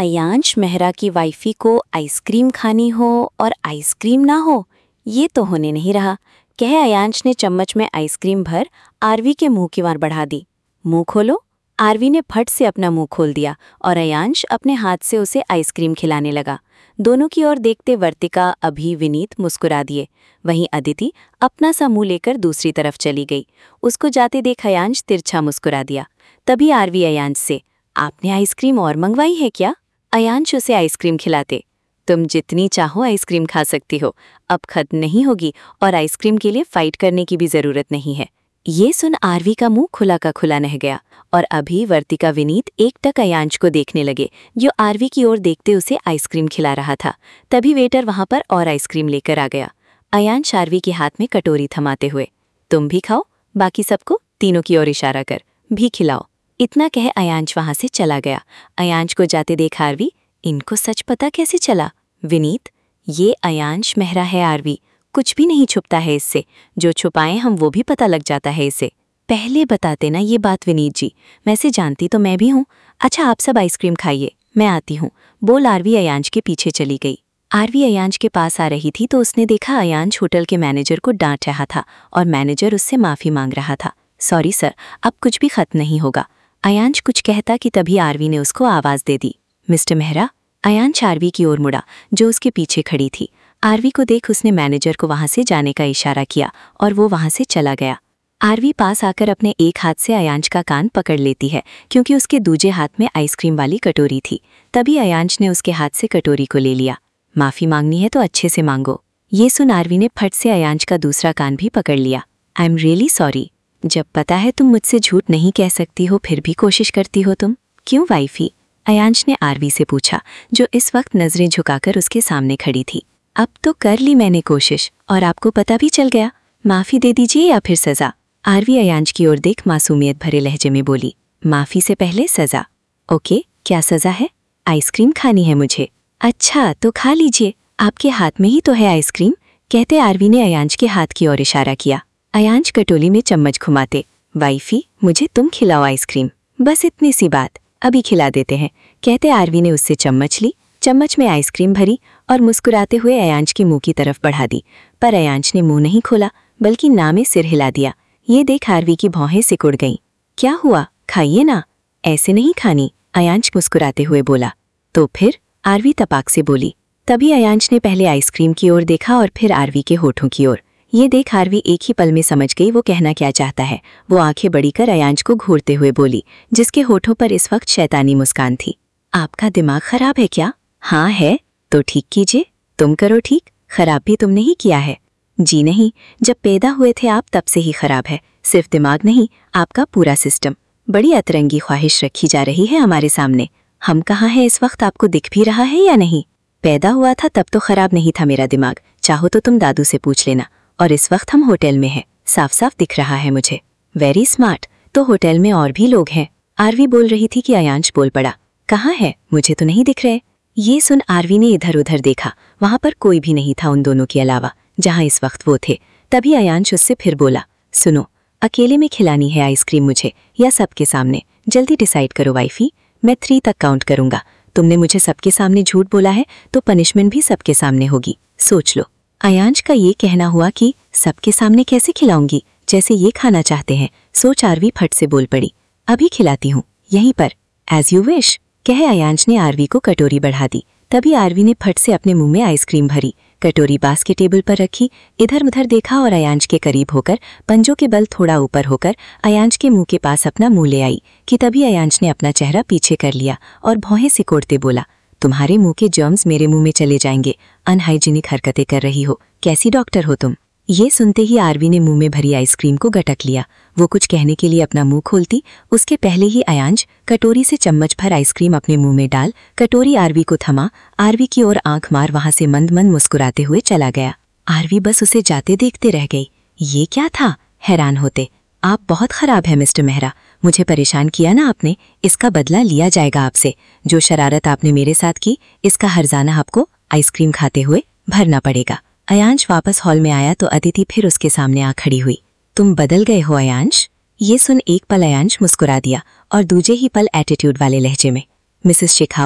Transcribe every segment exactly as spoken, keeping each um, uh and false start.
अयांश मेहरा की वाइफी को आइसक्रीम खानी हो और आइसक्रीम ना हो, ये तो होने नहीं रहा। कहे अयांश ने चम्मच में आइसक्रीम भर आरवी के मुंह की वार बढ़ा दी। मुंह खोलो। आरवी ने फट से अपना मुंह खोल दिया और अयांश अपने हाथ से उसे आइसक्रीम खिलाने लगा। दोनों की ओर देखते वर्तिका, अभि, विनीत मुस्कुरा दिए। वहीं अदिति अपना सा मुंह लेकर दूसरी तरफ चली गई। उसको जाते देख अयांश तिरछा मुस्कुरा दिया। तभी आरवी अयांश से, आपने आइसक्रीम और मंगवाई है क्या? अयांश उसे आइसक्रीम खिलाते, तुम जितनी चाहो आइसक्रीम खा सकती हो, अब खत्म नहीं होगी और आइसक्रीम के लिए फाइट करने की भी जरूरत नहीं है। ये सुन आरवी का मुंह खुला का खुला रह गया और अभी वर्तिका, विनीत एकटक अयांश को देखने लगे, जो आरवी की ओर देखते उसे आइसक्रीम खिला रहा था। तभी वेटर वहां पर और आइसक्रीम लेकर आ गया। अयांश आरवी के हाथ में कटोरी थमाते हुए, तुम भी खाओ, बाकी सबको तीनों की ओर इशारा कर भी खिलाओ। इतना कह अयांश वहां से चला गया। अयांश को जाते देख आरवी, इनको सच पता कैसे चला? विनीत, ये अयांश मेहरा है आरवी, कुछ भी नहीं छुपता है इससे, जो छुपाए हम वो भी पता लग जाता है इसे। पहले बताते ना ये बात विनीत जी, वैसे जानती तो मैं भी हूँ। अच्छा आप सब आइसक्रीम खाइए, मैं आती हूँ, बोल आरवी अयांश के पीछे चली गई। आरवी अयांश के पास आ रही थी तो उसने देखा अयांश होटल के मैनेजर को डांट रहा था और मैनेजर उससे माफी मांग रहा था। सॉरी सर, अब कुछ भी खत्म नहीं होगा। अयांश कुछ कहता कि तभी आरवी ने उसको आवाज दे दी, मिस्टर मेहरा। अयांश आरवी की ओर मुड़ा, जो उसके पीछे खड़ी थी। आरवी को देख उसने मैनेजर को वहां से जाने का इशारा किया और वो वहां से चला गया। आरवी पास आकर अपने एक हाथ से अयांश का कान पकड़ लेती है, क्योंकि उसके दूजे हाथ में आइसक्रीम वाली कटोरी थी। तभी अयांश ने उसके हाथ से कटोरी को ले लिया। माफी मांगनी है तो अच्छे से मांगो। ये सुन आरवी ने फट से अयांश का दूसरा कान भी पकड़ लिया। I am really sorry. जब पता है तुम मुझसे झूठ नहीं कह सकती हो, फिर भी कोशिश करती हो तुम, क्यों वाइफी? अयांश ने आरवी से पूछा, जो इस वक्त नजरें झुकाकर उसके सामने खड़ी थी। अब तो कर ली मैंने कोशिश और आपको पता भी चल गया, माफी दे दीजिए या फिर सजा। आरवी अयांश की ओर देख मासूमियत भरे लहजे में बोली, माफी से पहले सजा। ओके, क्या सजा है? आइसक्रीम खानी है मुझे। अच्छा तो खा लीजिए, आपके हाथ में ही तो है आइसक्रीम, कहते आरवी ने अयांश के हाथ की ओर इशारा किया। अयांश कटोरी में चम्मच घुमाते, वाइफी मुझे तुम खिलाओ आइसक्रीम, बस इतनी सी बात, अभी खिला देते हैं, कहते आरवी ने उससे चम्मच ली, चम्मच में आइसक्रीम भरी और मुस्कुराते हुए अयांश के मुंह की तरफ बढ़ा दी। पर अयांश ने मुंह नहीं खोला, बल्कि ना में सिर हिला दिया। ये देख आरवी की भौहें सिकुड़ गईं। क्या हुआ, खाइए ना। ऐसे नहीं खानी, अयांश मुस्कुराते हुए बोला। तो फिर? आरवी तपाक से बोली। तभी अयांश ने पहले आइसक्रीम की ओर देखा और फिर आरवी के होठों की ओर। ये देख आरवी एक ही पल में समझ गई वो कहना क्या चाहता है। वो आंखें बड़ी कर अयांश को घूरते हुए बोली, जिसके होठों पर इस वक्त शैतानी मुस्कान थी, आपका दिमाग खराब है क्या? हाँ है, तो ठीक कीजिए, तुम करो ठीक, खराब भी तुमने ही किया है। जी नहीं, जब पैदा हुए थे आप तब से ही खराब है, सिर्फ दिमाग नहीं, आपका पूरा सिस्टम। बड़ी अतरंगी ख्वाहिश रखी जा रही है हमारे सामने। हम कहाँ हैं इस वक्त, आपको दिख भी रहा है या नहीं? पैदा हुआ था तब तो खराब नहीं था मेरा दिमाग, चाहो तो तुम दादू से पूछ लेना। और इस वक्त हम होटल में हैं, साफ साफ दिख रहा है मुझे। वेरी स्मार्ट, तो होटल में और भी लोग हैं। आरवी बोल रही थी कि अयांश बोल पड़ा, कहाँ है, मुझे तो नहीं दिख रहे। ये सुन आरवी ने इधर उधर देखा, वहां पर कोई भी नहीं था उन दोनों के अलावा, जहां इस वक्त वो थे। तभी अयांश उससे फिर बोला, सुनो, अकेले में खिलानी है आइसक्रीम मुझे या सबके सामने? जल्दी डिसाइड करो वाइफी, मैं थ्री तक काउंट करूंगा। तुमने मुझे सबके सामने झूठ बोला है तो पनिशमेंट भी सबके सामने होगी, सोच लो। अयांश का ये कहना हुआ कि सबके सामने कैसे खिलाऊंगी, जैसे ये खाना चाहते हैं। सोच आरवी फट से बोल पड़ी, अभी खिलाती हूँ, यहीं पर, एज यू विश, कहे अयांश ने आरवी को कटोरी बढ़ा दी। तभी आरवी ने फट से अपने मुंह में आइसक्रीम भरी, कटोरी बास के टेबल पर रखी, इधर उधर देखा और अयांश के करीब होकर पंजों के बल थोड़ा ऊपर होकर अयांश के मुंह के पास अपना मुंह ले आई कि तभी अयांश ने अपना चेहरा पीछे कर लिया और भौहें सिकोड़ते बोला, तुम्हारे मुंह के जर्म्स मेरे मुंह में चले जाएंगे, अनहाइजीनिक हरकतें कर रही हो, कैसी डॉक्टर हो तुम? ये सुनते ही आरवी ने मुंह में भरी आइसक्रीम को गटक लिया। वो कुछ कहने के लिए अपना मुंह खोलती, उसके पहले ही अयांश कटोरी से चम्मच भर आइसक्रीम अपने मुंह में डाल कटोरी आरवी को थमा, आरवी की ओर आंख मार वहां से मंद मंद मुस्कुराते हुए चला गया। आरवी बस उसे जाते देखते रह गई। ये क्या था, हैरान होते। आप बहुत खराब है मिस्टर मेहरा, मुझे परेशान किया ना आपने, इसका बदला लिया जाएगा आपसे। जो शरारत आपने मेरे साथ की, इसका हर्जाना आपको आइसक्रीम खाते हुए भरना पड़ेगा। अयांश वापस हॉल में आया तो अदिति फिर उसके सामने आ खड़ी हुई। तुम बदल गए हो अयांश? ये सुन एक पल अयांश मुस्कुरा दिया और दूजे ही पल एटीट्यूड वाले लहजे में, मिसेस शेखावत,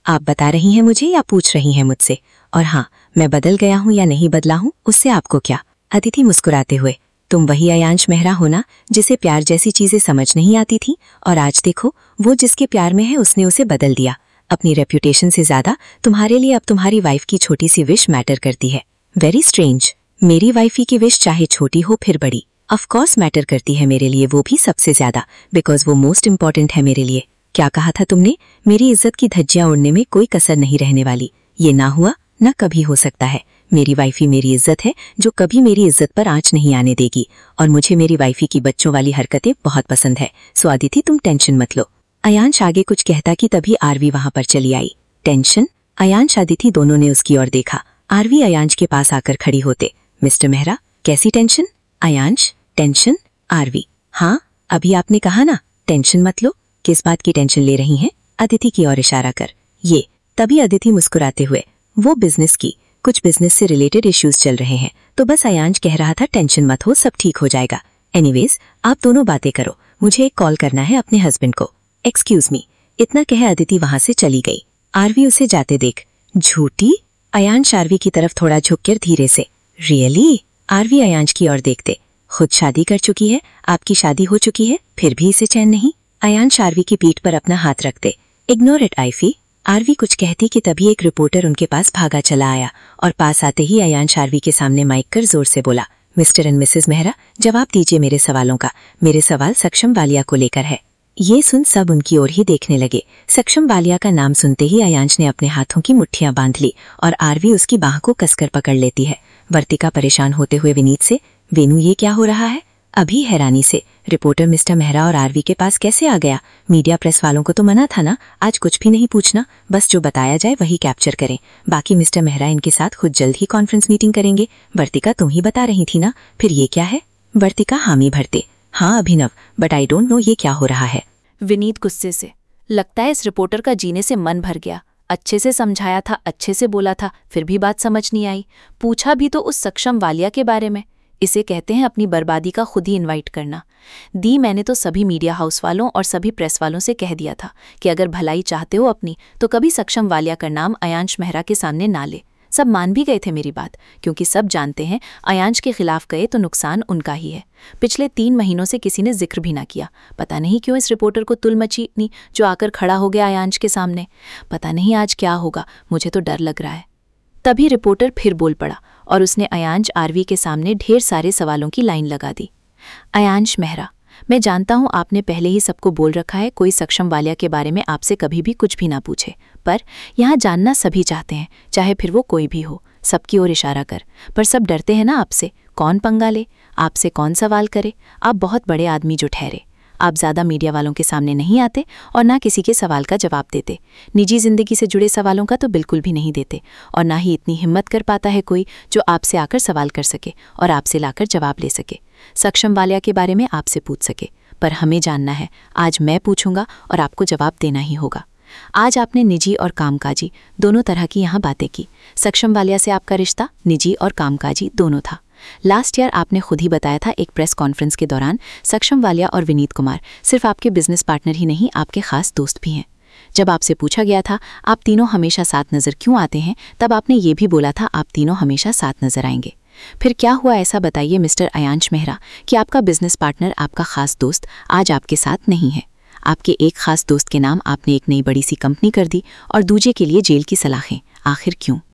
आप बता रही हैं मुझे या पूछ रही हैं मुझसे? और हाँ, मैं बदल गया हूँ या नहीं बदला हूँ, उससे आपको क्या? अदिति मुस्कुराते हुए, तुम वही अयांश मेहरा हो ना, जिसे प्यार जैसी चीजें समझ नहीं आती थी, और आज देखो, वो जिसके प्यार में है उसने उसे बदल दिया। अपनी रेप्यूटेशन से ज्यादा तुम्हारे लिए अब तुम्हारी वाइफ की छोटी सी विश मैटर करती है। Very strange. मेरी वाइफी की विश चाहे छोटी हो फिर बड़ी, ऑफ कोर्स मैटर करती है मेरे लिए, वो भी सबसे ज्यादा, बिकॉज वो मोस्ट इम्पॉर्टेंट है मेरे लिए। क्या कहा था तुमने? मेरी इज्जत की धज्जियां उड़ने में कोई कसर नहीं रहने वाली। ये ना हुआ न कभी हो सकता है। मेरी वाइफी मेरी इज्जत है, जो कभी मेरी इज्जत पर आंच नहीं आने देगी, और मुझे मेरी वाइफी की बच्चों वाली हरकतें बहुत पसंद है। सो अदिति, तुम टेंशन मत लो। अयांश आगे कुछ कहता कि तभी आरवी वहां पर चली आई। टेंशन? अयांश अदिति दोनों ने उसकी ओर देखा। आरवी अयांश के पास आकर खड़ी होते, मिस्टर मेहरा, कैसी टेंशन? अयांश, टेंशन? आरवी, हाँ, अभी आपने कहा ना टेंशन मत लो। किस बात की टेंशन ले रही हैं? अदिति की ओर इशारा कर। ये। तभी अदिति मुस्कुराते हुए, वो बिजनेस की, कुछ बिजनेस से रिलेटेड इश्यूज चल रहे हैं, तो बस अयांश कह रहा था टेंशन मत हो, सब ठीक हो जाएगा। एनीवेज, आप दोनों बातें करो, मुझे एक कॉल करना है अपने हस्बैंड को। Excuse me. इतना कह अदिति वहां से चली गई। आरवी उसे जाते देख, झूठी? अयांश आरवी की तरफ थोड़ा झुककर धीरे से, रियली? आरवी अयांश की ओर देखते, खुद शादी कर चुकी है, आपकी शादी हो चुकी है, फिर भी इसे चैन नहीं? अयांश आरवी की पीठ पर अपना हाथ रखते, इग्नोर इट आईफी। आरवी कुछ कहती कि तभी एक रिपोर्टर उनके पास भागा चला आया, और पास आते ही अयांश आरवी के सामने माइक कर जोर से बोला, मिस्टर एंड मिसेस मेहरा, जवाब दीजिए मेरे सवालों का। मेरे सवाल सक्षम वालिया को लेकर है। ये सुन सब उनकी ओर ही देखने लगे। सक्षम वालिया का नाम सुनते ही अयांश ने अपने हाथों की मुट्ठियां बांध ली, और आरवी उसकी बाह को कसकर पकड़ लेती है। वर्तिका परेशान होते हुए विनीत से, वेनु ये क्या हो रहा है? अभी हैरानी से, रिपोर्टर मिस्टर मेहरा और आरवी के पास कैसे आ गया? मीडिया प्रेस वालों को तो मना था ना, आज कुछ भी नहीं पूछना, बस जो बताया जाए वही कैप्चर करें। बाकी मिस्टर मेहरा इनके साथ खुद जल्द ही कॉन्फ्रेंस मीटिंग करेंगे। वर्तिका, तुम ही बता रही थी ना, फिर ये क्या है? वर्तिका हामी भरते, हाँ Abhinav, but I don't know ये क्या हो रहा है। विनीत गुस्से से, लगता है इस रिपोर्टर का जीने से मन भर गया। अच्छे से समझाया था, अच्छे से बोला था, फिर भी बात समझ नहीं आई। पूछा भी तो उस सक्षम वालिया के बारे में। इसे कहते हैं अपनी बर्बादी का खुद ही इनवाइट करना। दी मैंने तो सभी मीडिया हाउस वालों और सभी प्रेस वालों से कह दिया था कि अगर भलाई चाहते हो अपनी, तो कभी सक्षम वालिया का नाम अयांश मेहरा के सामने ना ले। सब मान भी गए थे मेरी बात, क्योंकि सब जानते हैं अयांश के खिलाफ गए तो नुकसान उनका ही है। पिछले तीन महीनों से किसी ने जिक्र भी ना किया। पता नहीं क्यों इस रिपोर्टर को तुल मची नहीं, जो आकर खड़ा हो गया अयांश के सामने। पता नहीं आज क्या होगा, मुझे तो डर लग रहा है। तभी रिपोर्टर फिर बोल पड़ा, और उसने अयांश आरवी के सामने ढेर सारे सवालों की लाइन लगा दी। अयांश मेहरा, मैं जानता हूं आपने पहले ही सबको बोल रखा है कोई सक्षम वालिया के बारे में आपसे कभी भी कुछ भी ना पूछे, पर यहाँ जानना सभी चाहते हैं, चाहे फिर वो कोई भी हो। सबकी ओर इशारा कर। पर सब डरते हैं ना आपसे, कौन पंगा ले, आपसे कौन सवाल करे? आप बहुत बड़े आदमी जो ठहरे। आप ज़्यादा मीडिया वालों के सामने नहीं आते और ना किसी के सवाल का जवाब देते। निजी ज़िंदगी से जुड़े सवालों का तो बिल्कुल भी नहीं देते, और ना ही इतनी हिम्मत कर पाता है कोई जो आपसे आकर सवाल कर सके और आपसे लाकर जवाब ले सके, सक्षम वालिया के बारे में आपसे पूछ सके। पर हमें जानना है, आज मैं पूछूंगा और आपको जवाब देना ही होगा। आज आपने निजी और कामकाजी दोनों तरह की यहाँ बातें की। सक्षम वालिया से आपका रिश्ता निजी और कामकाजी दोनों था। लास्ट ईयर आपने खुद ही बताया था एक प्रेस कॉन्फ्रेंस के दौरान, सक्षम वालिया और विनीत कुमार सिर्फ आपके बिजनेस पार्टनर ही नहीं, आपके खास दोस्त भी हैं। जब आपसे पूछा गया था आप तीनों हमेशा साथ नज़र क्यों आते हैं, तब आपने ये भी बोला था आप तीनों हमेशा साथ नज़र आएंगे। फिर क्या हुआ ऐसा बताइए मिस्टर अयांश मेहरा कि आपका बिजनेस पार्टनर, आपका खास दोस्त आज आपके साथ नहीं है। आपके एक खास दोस्त के नाम आपने एक नई बड़ी सी कंपनी कर दी और दूजे के लिए जेल की सलाखें। आखिर क्यों?